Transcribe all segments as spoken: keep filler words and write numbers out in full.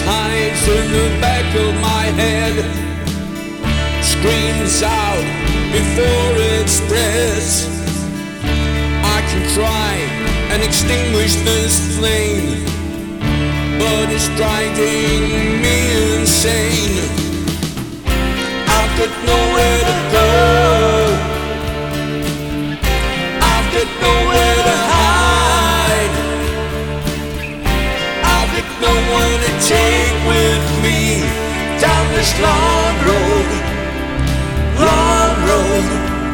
hides in the back of my head, screams out before it spreads. I can try and extinguish this flame, but it's driving me insane. I've got nowhere to go, I've got nowhere to hide, I've got no one to take with me down this long road, long road,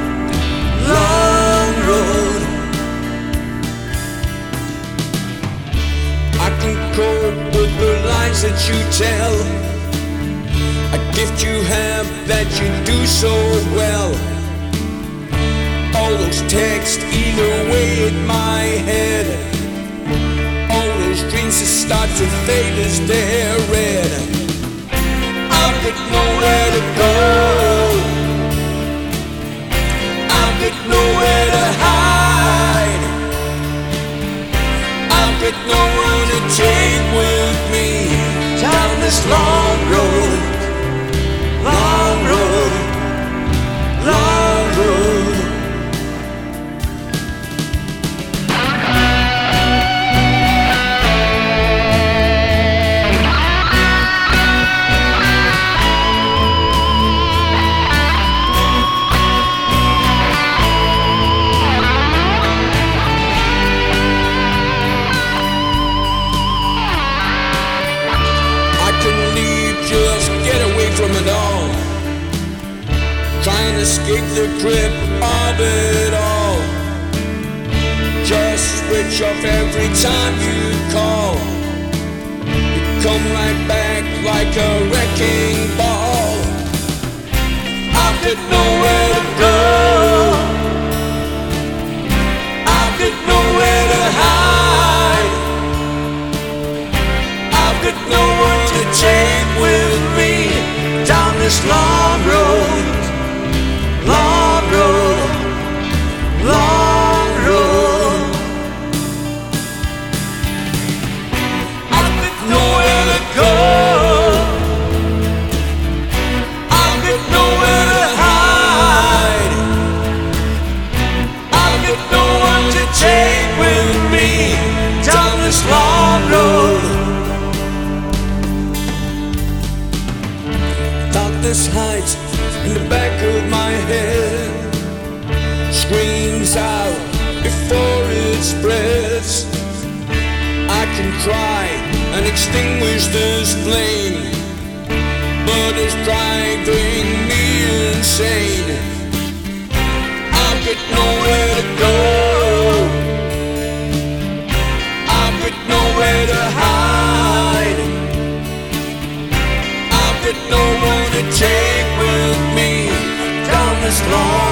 long road. I can cope with the lies that you tell, a gift you have that you do so well. All those texts eat away at my head, all those dreams that start to fade as they're read. I've got nowhere to go, I've got nowhere to hide, I've got no one to take with me down this long road, long road, long road. From it all, trying to escape the grip of it all. Just switch off every time you call. You come right back like a wrecking ball. I've got nowhere to go, I've got nowhere to hide, I've got no one to take with me down this long road, long road, long road. I've got nowhere to go, I've got nowhere to hide, I've got no one to take with me down this long road. Darkness hides in the back of my head, screams out before it spreads. I can try and extinguish this flame, but it's driving me insane. I've got nowhere to go, I've got nowhere to hide, I've got no one to take with me down this long